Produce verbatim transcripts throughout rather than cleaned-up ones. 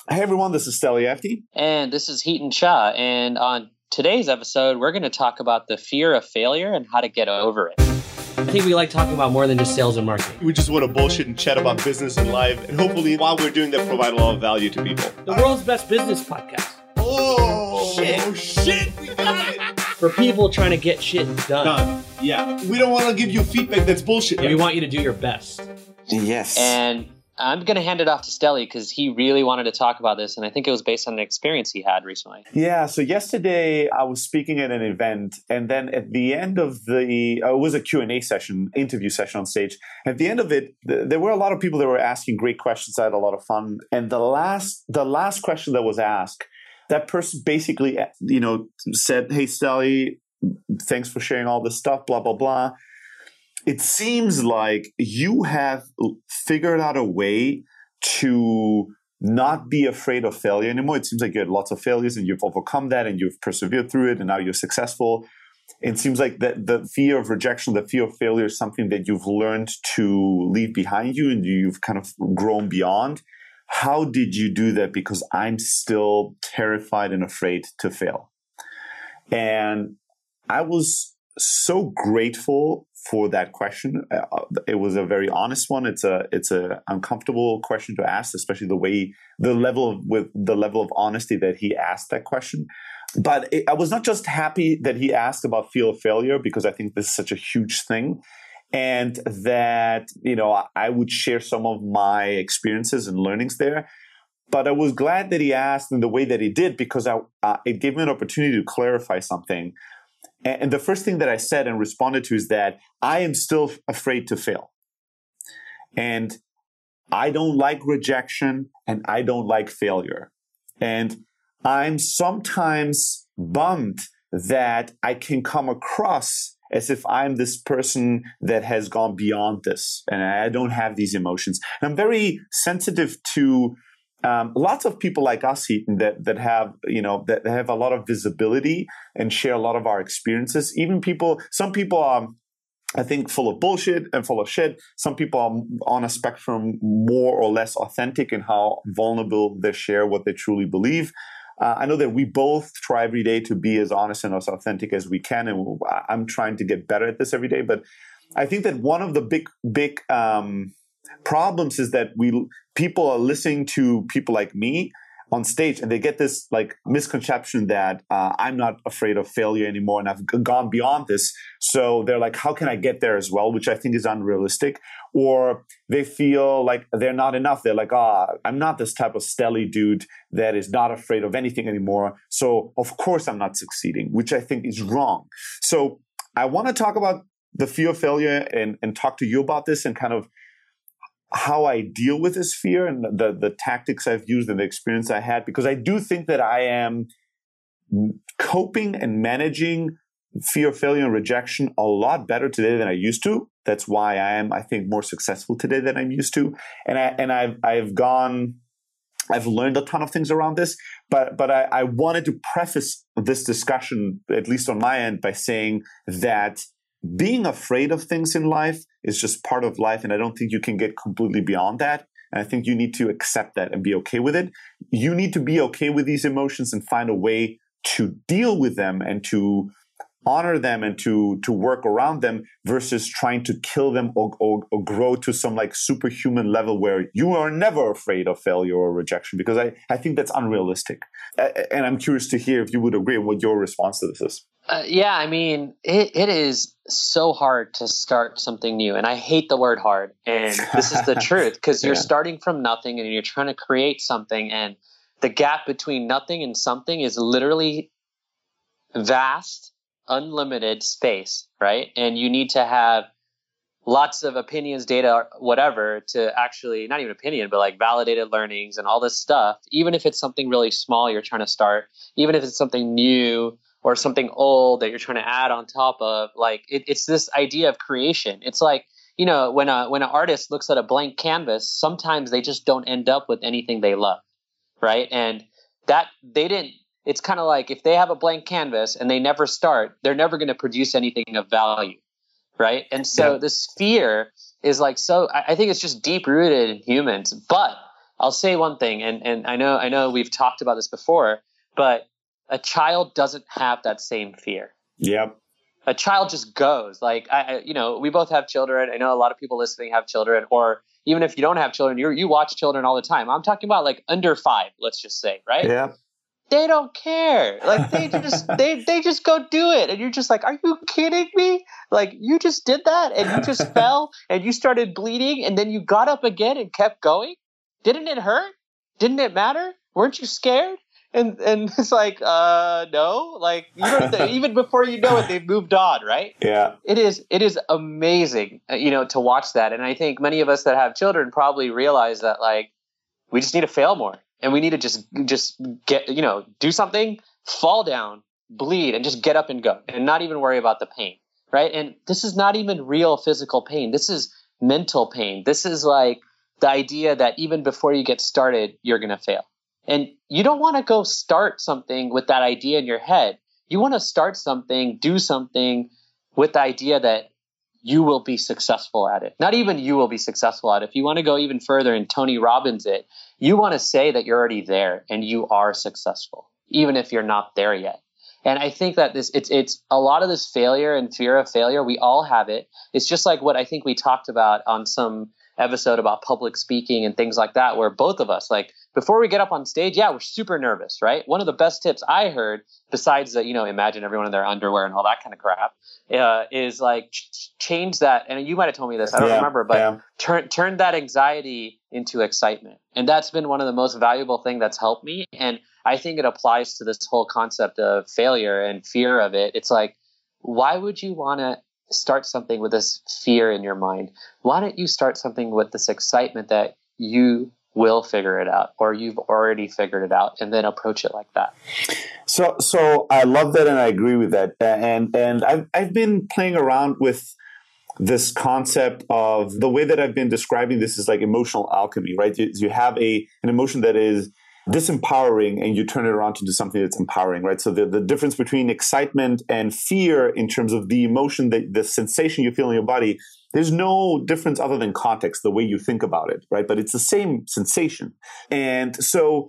Hey everyone, this is Steli Efti. And this is Heaton Shah. And on today's episode, we're going to talk about the fear of failure and how to get over it. I think we like talking about more than just sales and marketing. We just want to bullshit and chat about business and life. And hopefully, while we're doing that, provide a lot of value to people. The world's best business podcast. Oh, shit. Oh, shit. We got it. For people trying to get shit done. Done. Yeah. We don't want to give you feedback that's bullshit. We want you to do your best. Yes. And I'm going to hand it off to Steli because he really wanted to talk about this. And I think it was based on an experience he had recently. Yeah. So yesterday I was speaking at an event, and then at the end of the, uh, it was a Q and A session, interview session on stage. At the end of it, th- there were a lot of people that were asking great questions. I had a lot of fun. And the last, the last question that was asked, that person basically, you know, said, "Hey, Steli, thanks for sharing all this stuff, blah, blah, blah. It seems like you have figured out a way to not be afraid of failure anymore. It seems like you had lots of failures and you've overcome that and you've persevered through it and now you're successful. It seems like that the fear of rejection, the fear of failure is something that you've learned to leave behind you and you've kind of grown beyond. How did you do that? Because I'm still terrified and afraid to fail." And I was so grateful for that question. Uh, it was a very honest one. It's a it's a uncomfortable question to ask, especially the way the level of with the level of honesty that he asked that question. But it, I was not just happy that he asked about fear of failure, because I think this is such a huge thing, and that you know I would share some of my experiences and learnings there. But I was glad that he asked in the way that he did, because I, uh, it gave me an opportunity to clarify something. And the first thing that I said and responded to is that I am still afraid to fail. And I don't like rejection and I don't like failure. And I'm sometimes bummed that I can come across as if I'm this person that has gone beyond this and I don't have these emotions. And I'm very sensitive to Um, lots of people like us, Heaton, that that have you know that have a lot of visibility and share a lot of our experiences. Even people, some people are, I think, full of bullshit and full of shit. Some people are on a spectrum more or less authentic in how vulnerable they share what they truly believe. Uh, I know that we both try every day to be as honest and as authentic as we can, and I'm trying to get better at this every day. But I think that one of the big, big um, problems is that we people are listening to people like me on stage, and they get this like misconception that uh, I'm not afraid of failure anymore, and I've g- gone beyond this. So they're like, "How can I get there as well?" Which I think is unrealistic. Or they feel like they're not enough. They're like, "Ah, oh, I'm not this type of Steli dude that is not afraid of anything anymore. So of course I'm not succeeding," which I think is wrong. So I want to talk about the fear of failure and and talk to you about this and kind of how I deal with this fear and the, the tactics I've used and the experience I had, because I do think that I am coping and managing fear of failure and rejection a lot better today than I used to. That's why I am, I think, more successful today than I'm used to. And I, and I've, I've gone, I've learned a ton of things around this, but, but I, I wanted to preface this discussion, at least on my end, by saying that being afraid of things in life is just part of life, and I don't think you can get completely beyond that. And I think you need to accept that and be okay with it. You need to be okay with these emotions and find a way to deal with them and to honor them and to to work around them versus trying to kill them or, or, or grow to some like superhuman level where you are never afraid of failure or rejection, because I, I think that's unrealistic. And I'm curious to hear if you would agree what your response to this is. Uh, yeah, I mean, it, it is so hard to start something new. And I hate the word hard. And this is the truth, because you're Yeah. starting from nothing and you're trying to create something. And the gap between nothing and something is literally vast, unlimited space, right? And you need to have lots of opinions, data, whatever, to actually, not even opinion, but like validated learnings and all this stuff. Even if it's something really small you're trying to start, even if it's something new or something old that you're trying to add on top of, like it, it's this idea of creation. It's like, you know, when a when an artist looks at a blank canvas, sometimes they just don't end up with anything they love, right? And that they didn't. It's kind of like if they have a blank canvas and they never start, they're never going to produce anything of value, right? And so Yeah. this fear is like so. I, I think it's just deep rooted in humans, but I'll say one thing, and, and I know I know we've talked about this before, but a child doesn't have that same fear. Yep. A child just goes. Like, I, I, you know, we both have children. I know a lot of people listening have children, or even if you don't have children, you you watch children all the time. I'm talking about like under five, let's just say, right? Yeah. They don't care. Like they just they they just go do it, and you're just like, are you kidding me? Like you just did that, and you just fell, and you started bleeding, and then you got up again and kept going. Didn't it hurt? Didn't it matter? Weren't you scared? And and it's like, uh, no. Like you don't, even before you know it, they've moved on, right? Yeah. It is it is amazing, you know, to watch that, and I think many of us that have children probably realize that like we just need to fail more. And we need to just just get, you know, do something, fall down, bleed, and just get up and go and not even worry about the pain, right? And this is not even real physical pain. This is mental pain. This is like the idea that even before you get started, you're going to fail. And you don't want to go start something with that idea in your head. You want to start something, do something with the idea that you will be successful at it. Not even you will be successful at it. If you want to go even further and Tony Robbins it, you want to say that you're already there and you are successful, even if you're not there yet. And I think that this it's it's a lot of this failure and fear of failure, we all have it. It's just like what I think we talked about on some episode about public speaking and things like that, where both of us, like before we get up on stage, yeah, we're super nervous, right? One of the best tips I heard, besides that, you know, imagine everyone in their underwear and all that kind of crap, uh, is like ch- change that. And you might have told me this, I don't yeah, remember, but yeah. turn turn that anxiety into excitement. And that's been one of the most valuable thing that's helped me. And I think it applies to this whole concept of failure and fear of it. It's like, why would you want to start something with this fear in your mind? Why don't you start something with this excitement that you will figure it out, or you've already figured it out, and then approach it like that? So, so I love that, and I agree with that. And and I've I've been playing around with this concept of the way that I've been describing this is like emotional alchemy, right? You, you have a an emotion that is disempowering and you turn it around into something that's empowering, right? So the, the difference between excitement and fear in terms of the emotion, the, the sensation you feel in your body, there's no difference other than context, the way you think about it, right? But it's the same sensation. And so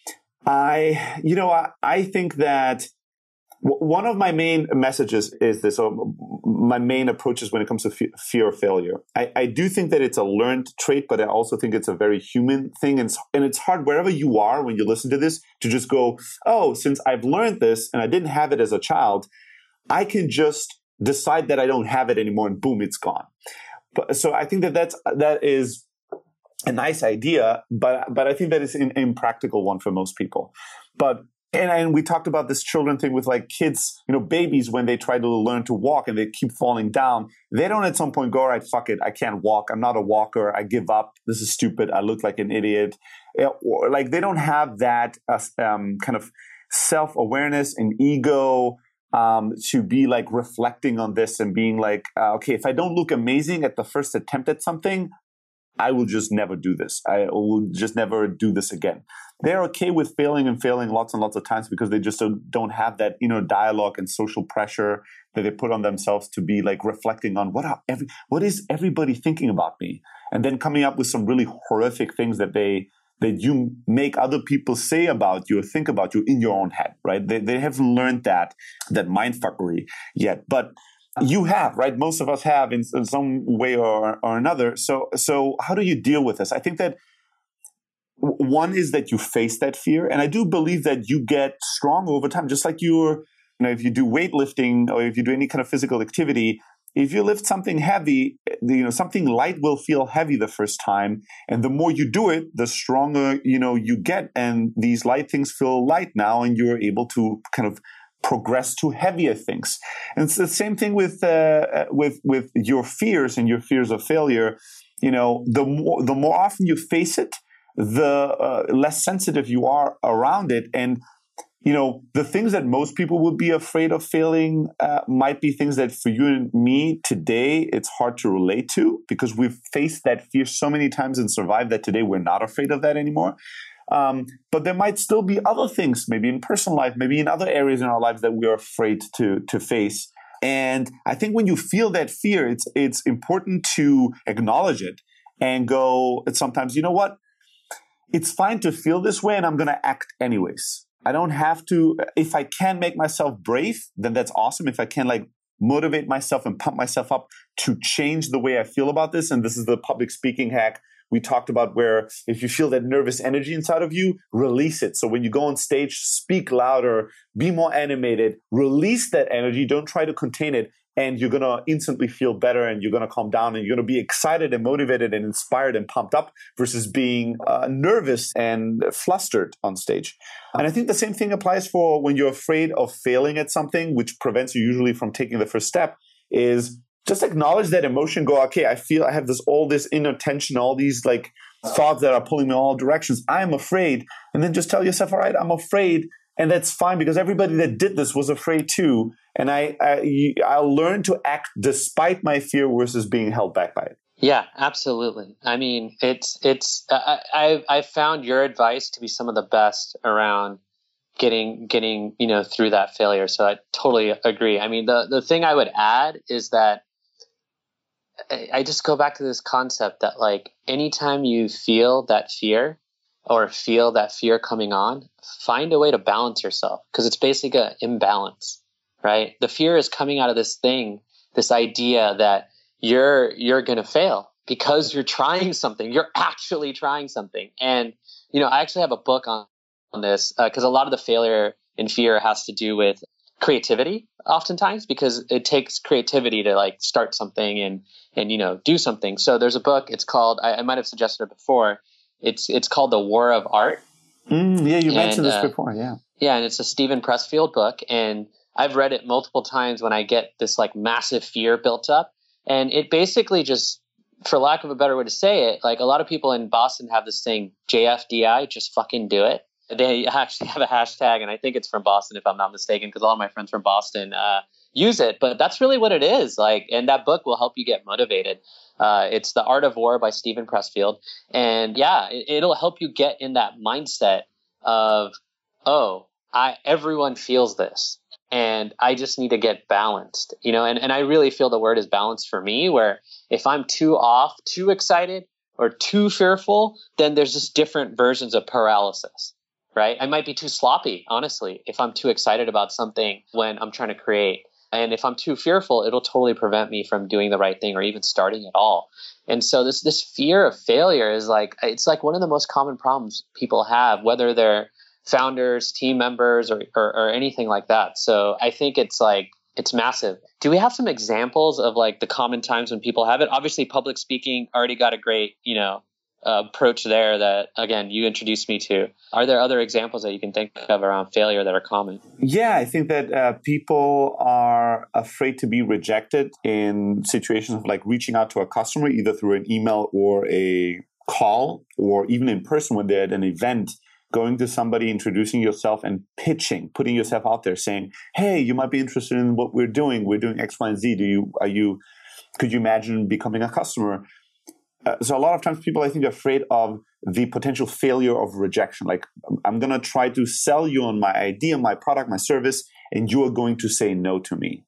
I, you know, I, I think that one of my main messages is this, or my main approaches when it comes to f- fear of failure. I, I do think that it's a learned trait, but I also think it's a very human thing. And it's, and it's hard wherever you are when you listen to this to just go, oh, since I've learned this and I didn't have it as a child, I can just decide that I don't have it anymore and boom, it's gone. But, so I think that that's, that is a nice idea, but, but I think that is an impractical one for most people. But And, and we talked about this children thing with like kids, you know, babies, when they try to learn to walk and they keep falling down, they don't at some point go, all right, fuck it, I can't walk. I'm not a walker. I give up. This is stupid. I look like an idiot. Or like they don't have that uh, um, kind of self-awareness and ego um, to be like reflecting on this and being like, uh, okay, if I don't look amazing at the first attempt at something, I will just never do this. I will just never do this again. They're okay with failing and failing lots and lots of times because they just don't have that inner dialogue and social pressure that they put on themselves to be like reflecting on what are every, what is everybody thinking about me, and then coming up with some really horrific things that they that you make other people say about you or think about you in your own head, right? They they haven't learned that that mindfuckery yet, but you have, right? Most of us have in, in some way or, or another. So, so how do you deal with this? I think that one is that you face that fear. And I do believe that you get stronger over time, just like you're, you know, if you do weightlifting or if you do any kind of physical activity, if you lift something heavy, you know, something light will feel heavy the first time. And the more you do it, the stronger, you know, you get. And these light things feel light now, and you're able to kind of progress to heavier things. And it's the same thing with uh, with with your fears and your fears of failure. You know, the more the more often you face it, the uh, less sensitive you are around it. And you know, the things that most people would be afraid of failing uh, might be things that for you and me today it's hard to relate to, because we've faced that fear so many times and survived that today we're not afraid of that anymore. Um, but there might still be other things, maybe in personal life, maybe in other areas in our lives that we are afraid to to face. And I think when you feel that fear, it's it's important to acknowledge it and go, sometimes, you know what? it's fine to feel this way and I'm going to act anyways. I don't have to, if I can make myself brave, then that's awesome. If I can like motivate myself and pump myself up to change the way I feel about this. And this is the public speaking hack we talked about, where if you feel that nervous energy inside of you, release it. So when you go on stage, speak louder, be more animated, release that energy. Don't try to contain it. And you're going to instantly feel better, and you're going to calm down, and you're going to be excited and motivated and inspired and pumped up versus being uh, nervous and flustered on stage. And I think the same thing applies for when you're afraid of failing at something, which prevents you usually from taking the first step, is just acknowledge that emotion. Go, okay, I feel I have this, all this inner tension, all these like thoughts that are pulling me in all directions. I'm afraid. And then just tell yourself, all right, I'm afraid. And that's fine, because everybody that did this was afraid too. And I, I, I'll learn to act despite my fear versus being held back by it. Yeah, absolutely. I mean, it's, it's, I, I, I found your advice to be some of the best around getting, getting, you know, through that failure. So I totally agree. I mean, the, the thing I would add is that I, I just go back to this concept that like, anytime you feel that fear, or feel that fear coming on, find a way to balance yourself, because it's basically an imbalance, right? The fear is coming out of this thing, this idea that you're you're going to fail because you're trying something. You're actually trying something. And, you know, I actually have a book on, on this because uh, a lot of the failure and fear has to do with creativity oftentimes, because it takes creativity to like start something and, and you know, do something. So there's a book, it's called, I, I might have suggested it before, It's it's called The War of Art. Mm, yeah, you and, mentioned this uh, before, yeah. Yeah, and it's a Steven Pressfield book, and I've read it multiple times when I get this like massive fear built up. And it basically just, for lack of a better way to say it, like a lot of people in Boston have this thing, J F D I, just fucking do it. They actually have a hashtag, and I think it's from Boston if I'm not mistaken, because all of my friends from Boston uh, use it. But that's really what it is. Like, and that book will help you get motivated. Uh, it's The Art of War by Steven Pressfield. And yeah, it, it'll help you get in that mindset of, oh, I everyone feels this, and I just need to get balanced, you know, and, and I really feel the word is balance for me, where if I'm too off, too excited, or too fearful, then there's just different versions of paralysis, right? I might be too sloppy, honestly, if I'm too excited about something when I'm trying to create. And if I'm too fearful, it'll totally prevent me from doing the right thing or even starting at all. And so this this fear of failure is like, it's like one of the most common problems people have, whether they're founders, team members, or, or, or anything like that. So I think it's like, it's massive. Do we have some examples of like the common times when people have it? Obviously, public speaking already got a great, you know, uh, approach there that, again, you introduced me to. Are there other examples that you can think of around failure that are common? Yeah, I think that uh, people are afraid to be rejected in situations of like reaching out to a customer, either through an email or a call, or even in person when they're at an event, going to somebody, introducing yourself and pitching, putting yourself out there saying, hey, you might be interested in what we're doing. We're doing X, Y, and Z. Do you, are you, could you imagine becoming a customer? Uh, so a lot of times people, I think, are afraid of the potential failure of rejection. Like, I'm going to try to sell you on my idea, my product, my service, and you are going to say no to me.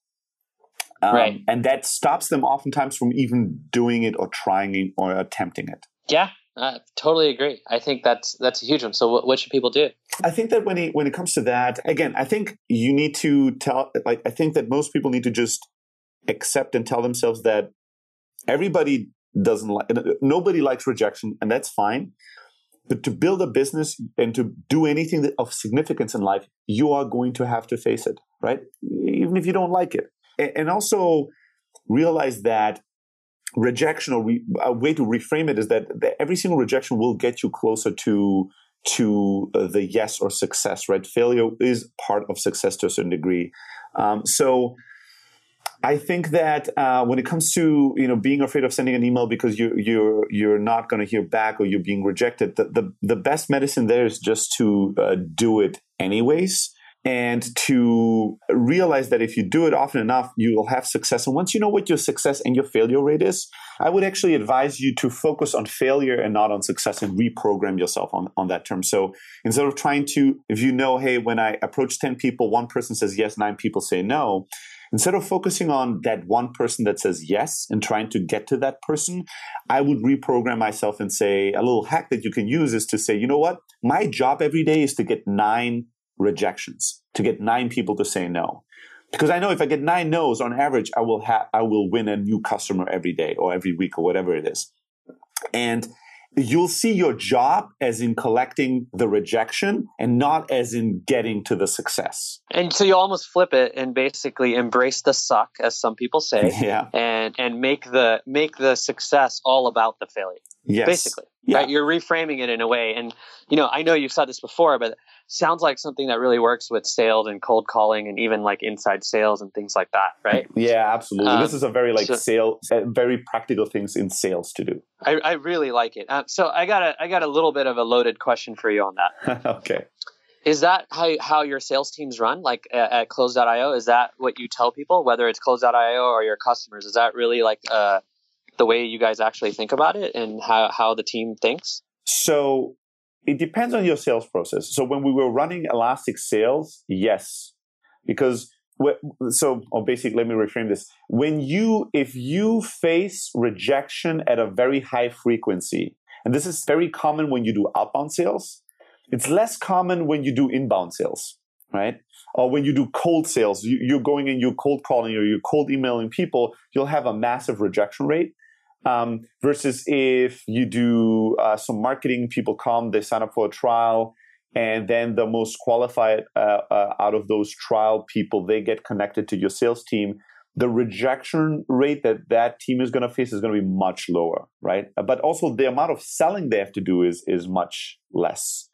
Um, right. And that stops them oftentimes from even doing it or trying it or attempting it. Yeah, I totally agree. I think that's that's a huge one. So what, what should people do? I think that when it, when it comes to that, again, I think you need to tell, like, I think that most people need to just accept and tell themselves that everybody doesn't like, nobody likes rejection, and that's fine. But to build a business and to do anything that, of significance in life, you are going to have to face it, right? Even if you don't like it. And also realize that rejection, or re, a way to reframe it, is that, that every single rejection will get you closer to to uh, the yes or success, right? Failure is part of success to a certain degree. Um, so I think that uh, when it comes to, you know, being afraid of sending an email because you, you're you're not going to hear back or you're being rejected, the, the, the best medicine there is just to uh, do it anyways, and to realize that if you do it often enough, you will have success. And once you know what your success and your failure rate is, I would actually advise you to focus on failure and not on success, and reprogram yourself on, on that term. So instead of trying to, if you know, hey, when I approach ten people, one person says yes, nine people say no, Instead of focusing on that one person that says yes and trying to get to that person, I would reprogram myself and say, a little hack that you can use is to say, you know what? My job every day is to get nine rejections, to get nine people to say no. Because I know if I get nine no's on average, I will have, I will win a new customer every day or every week or whatever it is. And you'll see your job as in collecting the rejection and not as in getting to the success. And so you almost flip it and basically embrace the suck, as some people say, yeah. and and make the make the success all about the failure. Yes. Basically. Yeah. Right? You're reframing it in a way. And, you know, I know you've said this before, but it sounds like something that really works with sales and cold calling and even like inside sales and things like that, right? Yeah, absolutely. Um, this is a very like so, sale, uh, very practical things in sales to do. I, I really like it. Uh, so I got a, I got a little bit of a loaded question for you on that. Okay. Is that how how your sales teams run, like at, at Close dot io? Is that what you tell people, whether it's Close dot io or your customers? Is that really like uh, the way you guys actually think about it and how, how the team thinks? So it depends on your sales process. So when we were running Elastic Sales, yes, because so or basically, let me reframe this. When you, if you face rejection at a very high frequency, and this is very common when you do outbound sales, it's less common when you do inbound sales, right? Or when you do cold sales, you, you're going and you're cold calling or you're cold emailing people, you'll have a massive rejection rate. Um, versus if you do uh, some marketing, people come, they sign up for a trial, and then the most qualified uh, uh, out of those trial people, they get connected to your sales team. The rejection rate that that team is going to face is going to be much lower, right? But also the amount of selling they have to do is is much less.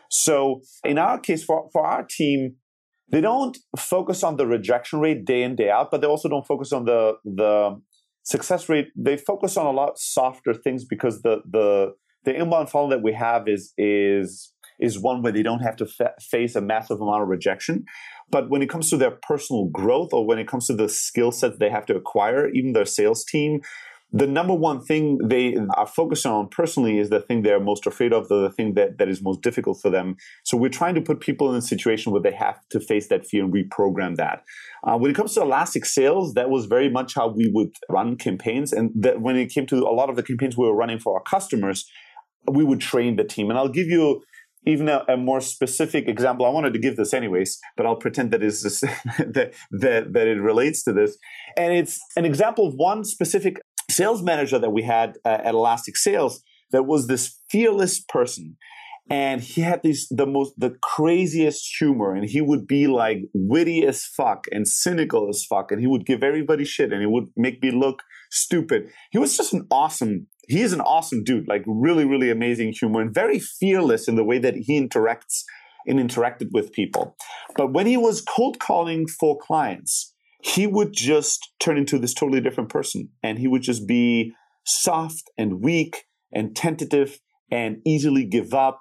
So in our case, for, for our team, they don't focus on the rejection rate day in, day out, but they also don't focus on the the success rate. They focus on a lot softer things because the the the inbound funnel that we have is is is one where they don't have to fa- face a massive amount of rejection. But when it comes to their personal growth or when it comes to the skill sets they have to acquire, even their sales team, the number one thing they are focused on personally is the thing they're most afraid of, the thing that, that is most difficult for them. So we're trying to put people in a situation where they have to face that fear and reprogram that. Uh, when it comes to Elastic Sales, that was very much how we would run campaigns. And that when it came to a lot of the campaigns we were running for our customers, we would train the team. And I'll give you even a, a more specific example. I wanted to give this anyways, but I'll pretend that, is this, that, that, that it relates to this. And it's an example of one specific sales manager that we had uh, at Elastic Sales that was this fearless person. And he had these, the most, the craziest humor, and he would be like witty as fuck and cynical as fuck. And he would give everybody shit and he would make me look stupid. He was just an awesome, he is an awesome dude, like really, really amazing humor and very fearless in the way that he interacts and interacted with people. But when he was cold calling for clients, he would just turn into this totally different person. And he would just be soft and weak and tentative and easily give up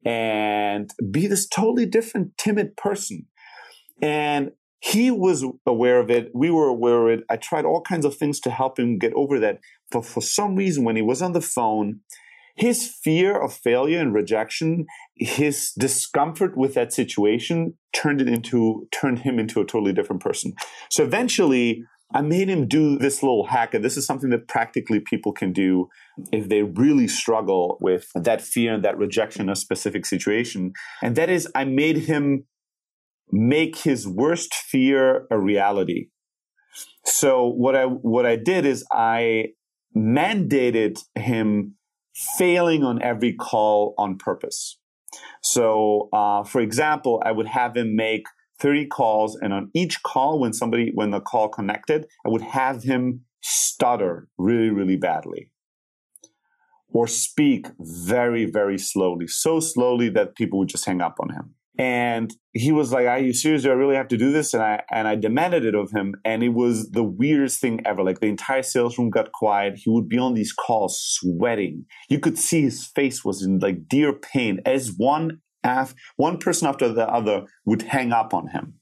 and be this totally different, timid person. And he was aware of it. We were aware of it. I tried all kinds of things to help him get over that. But for some reason, when he was on the phone, his fear of failure and rejection, his discomfort with that situation turned it into, turned him into a totally different person. So eventually I made him do this little hack. And this is something that practically people can do if they really struggle with that fear and that rejection in a specific situation. And that is, I made him make his worst fear a reality. So what I, what I did is I mandated him failing on every call on purpose. So, uh, for example, I would have him make thirty calls, and on each call, when somebody, when the call connected, I would have him stutter really, really badly, or speak very, very slowly, so slowly that people would just hang up on him. And he was like, "Are you serious? Do I really have to do this?" And I and I demanded it of him, and it was the weirdest thing ever. Like the entire sales room got quiet. He would be on these calls sweating. You could see his face was in like deer pain as one af- one person after the other would hang up on him.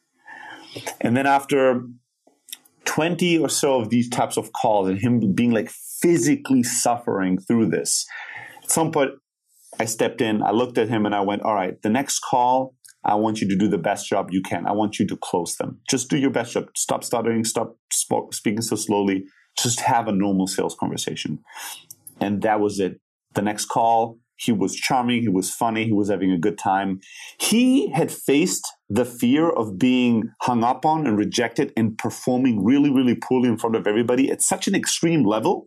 And then after twenty or so of these types of calls, and him being like physically suffering through this, at some point I stepped in, I looked at him, and I went, "All right, the next call, I want you to do the best job you can. I want you to close them. Just do your best job. Stop stuttering. Stop sp- speaking so slowly. Just have a normal sales conversation. And that was it. The next call, he was charming. He was funny. He was having a good time. He had faced the fear of being hung up on and rejected and performing really, really poorly in front of everybody at such an extreme level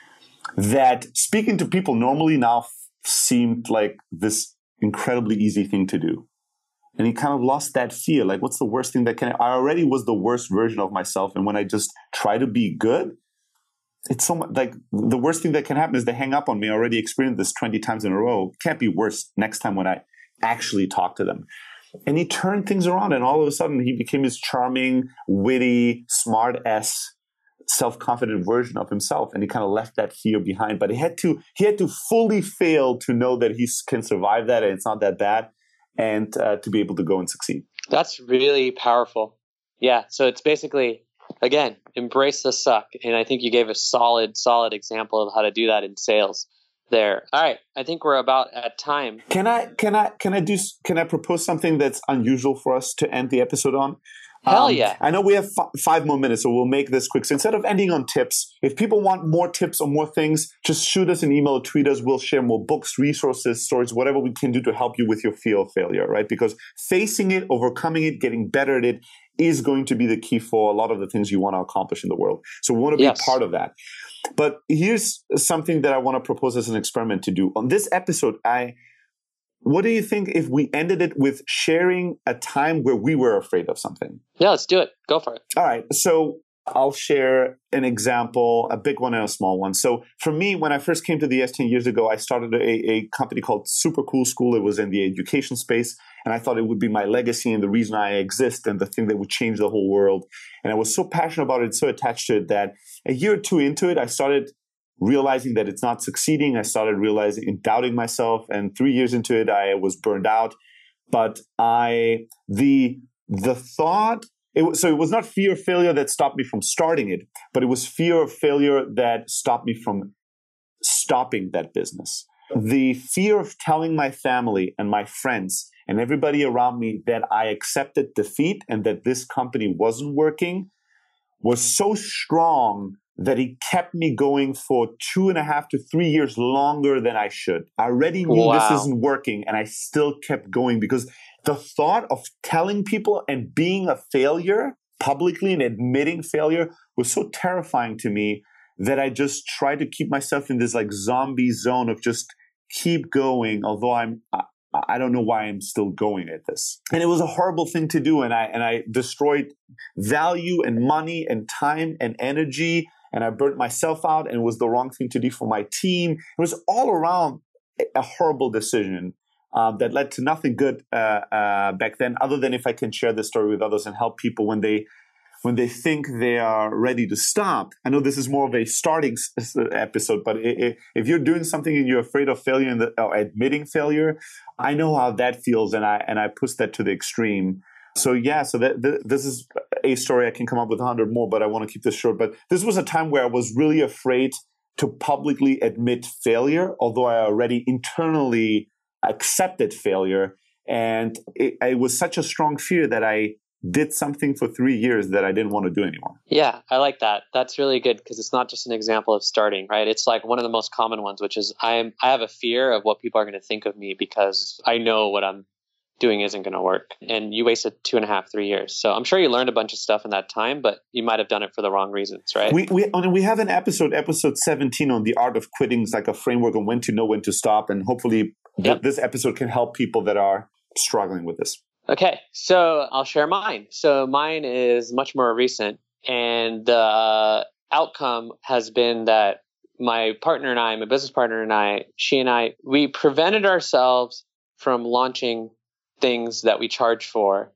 that speaking to people normally now f- seemed like this incredibly easy thing to do. And he kind of lost that fear. Like, what's the worst thing that can... I already was the worst version of myself. And when I just try to be good, it's so much... Like, the worst thing that can happen is they hang up on me. I already experienced this twenty times in a row. It can't be worse next time when I actually talk to them. And he turned things around. And all of a sudden, he became this charming, witty, smart-ass, self-confident version of himself. And he kind of left that fear behind. But he had to, he had to fully fail to know that he can survive that and it's not that bad. And uh, to be able to go and succeed. That's really powerful. Yeah. So it's basically, again, embrace the suck. And I think you gave a solid, solid example of how to do that in sales there. All right. I think we're about at time. Can I, can I, can I do, can I propose something that's unusual for us to end the episode on? Hell um, yeah. I know we have f- five more minutes, so we'll make this quick. So instead of ending on tips, if people want more tips or more things, just shoot us an email, tweet us. We'll share more books, resources, stories, whatever we can do to help you with your fear of failure, right? Because facing it, overcoming it, getting better at it is going to be the key for a lot of the things you want to accomplish in the world. So we want to be Yes. part of that. But here's something that I want to propose as an experiment to do. On this episode, I... What do you think if we ended it with sharing a time where we were afraid of something? Yeah, let's do it. Go for it. All right. So I'll share an example, a big one and a small one. So for me, when I first came to the U S ten years ago, I started a, a company called Super Cool School. It was in the education space. And I thought it would be my legacy and the reason I exist and the thing that would change the whole world. And I was so passionate about it, so attached to it that a year or two into it, I started realizing that it's not succeeding. I started realizing and doubting myself. And three years into it, I was burned out. But I, the, the thought, it was, so it was not fear of failure that stopped me from starting it, but it was fear of failure that stopped me from stopping that business. The fear of telling my family and my friends and everybody around me that I accepted defeat and that this company wasn't working was so strong that it kept me going for two and a half to three years longer than I should. I already knew Wow. this isn't working, and I still kept going because the thought of telling people and being a failure publicly and admitting failure was so terrifying to me that I just tried to keep myself in this like zombie zone of just keep going, although I'm, I, I don't know why I'm still going at this. And it was a horrible thing to do. And I, and I destroyed value and money and time and energy. And I burnt myself out, and it was the wrong thing to do for my team. It was all around a horrible decision um, that led to nothing good uh, uh, back then, other than if I can share this story with others and help people when they when they think they are ready to stop. I know this is more of a starting s- episode, but it, it, if you're doing something and you're afraid of failure and the, or admitting failure, I know how that feels, and I and I push that to the extreme. So yeah, so that, th- this is a story. I can come up with a hundred more, but I want to keep this short. But this was a time where I was really afraid to publicly admit failure, although I already internally accepted failure. And it, it was such a strong fear that I did something for three years that I didn't want to do anymore. Yeah, I like that. That's really good because it's not just an example of starting, right? It's like one of the most common ones, which is I am I have a fear of what people are going to think of me because I know what I'm doing isn't going to work. And you wasted two and a half, three years. So I'm sure you learned a bunch of stuff in that time, but you might have done it for the wrong reasons, right? We we and we have an episode, episode seventeen, on the art of quitting. It's like a framework on when to know when to stop. And hopefully th- Yep. this episode can help people that are struggling with this. Okay, so I'll share mine. So mine is much more recent, and the outcome has been that my partner and I, my business partner and I, she and I, we prevented ourselves from launching things that we charge for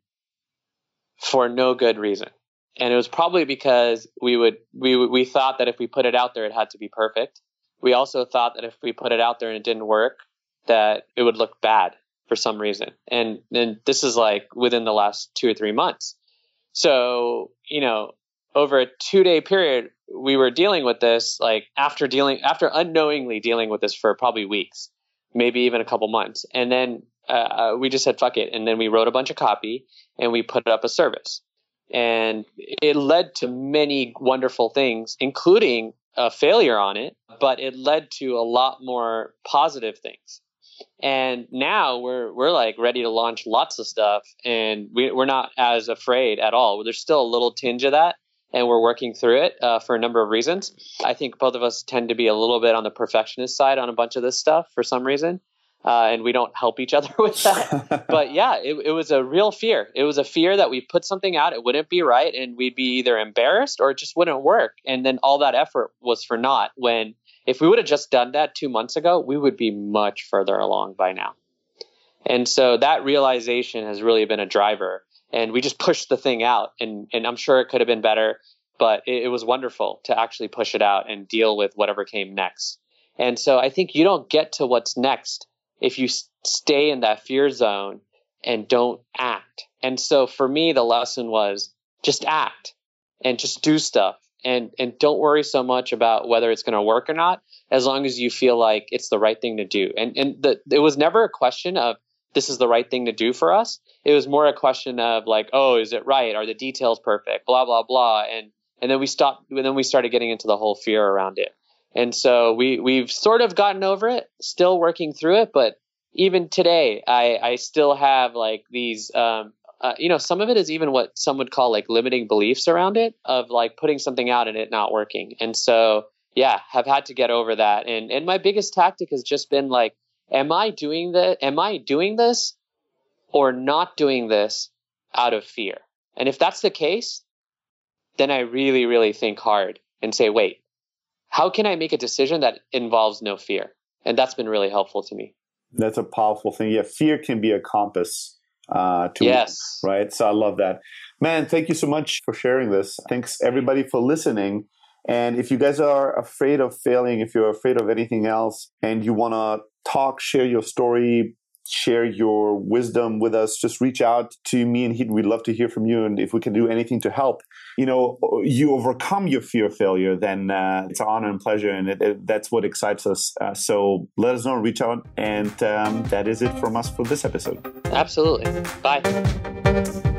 for no good reason. And it was probably because we would we would- we thought that if we put it out there, it had to be perfect. We also thought that if we put it out there and it didn't work, that it would look bad for some reason. And and this is like within the last two or three months. So, you know, over a two day period, we were dealing with this, like after dealing, after unknowingly dealing with this for probably weeks, maybe even a couple months. And then uh, we just said, fuck it. And then we wrote a bunch of copy and we put up a service. And it led to many wonderful things, including a failure on it, but it led to a lot more positive things. And now we're we're like ready to launch lots of stuff, and we, we're not as afraid at all. There's still a little tinge of that, and we're working through it uh, for a number of reasons. I think both of us tend to be a little bit on the perfectionist side on a bunch of this stuff for some reason. Uh, and we don't help each other with that. But yeah, it, it was a real fear. It was a fear that we put something out, it wouldn't be right, and we'd be either embarrassed or it just wouldn't work. And then all that effort was for naught, when if we would have just done that two months ago, we would be much further along by now. And so that realization has really been a driver. And we just pushed the thing out. And, and I'm sure it could have been better, but it, it was wonderful to actually push it out and deal with whatever came next. And so I think you don't get to what's next if you stay in that fear zone and don't act. And so for me, the lesson was just act and just do stuff, and, and don't worry so much about whether it's going to work or not, as long as you feel like it's the right thing to do. And, and the, it was never a question of this is the right thing to do for us. It was more a question of like, oh, is it right? Are the details perfect? Blah, blah, blah. And, and then we stopped, and then we started getting into the whole fear around it. And so we, we've sort of gotten over it, still working through it. But even today, I, I still have like these, um, uh, you know, some of it is even what some would call like limiting beliefs around it, of like putting something out and it not working. And so, yeah, have had to get over that. And, and my biggest tactic has just been like, am I doing the, am I doing this or not doing this out of fear? And if that's the case, then I really, really think hard and say, wait, how can I make a decision that involves no fear? And that's been really helpful to me. That's a powerful thing. Yeah, fear can be a compass uh, to yes. right? So I love that. Man, thank you so much for sharing this. Thanks everybody for listening. And if you guys are afraid of failing, if you're afraid of anything else, and you want to talk, share your story, share your wisdom with us, just reach out to me and Heaton. We'd love to hear from you. And if we can do anything to help, you know, you overcome your fear of failure, then uh, it's an honor and pleasure. And it, it, that's what excites us. Uh, so let us know, reach out. And um, that is it from us for this episode. Absolutely. Bye.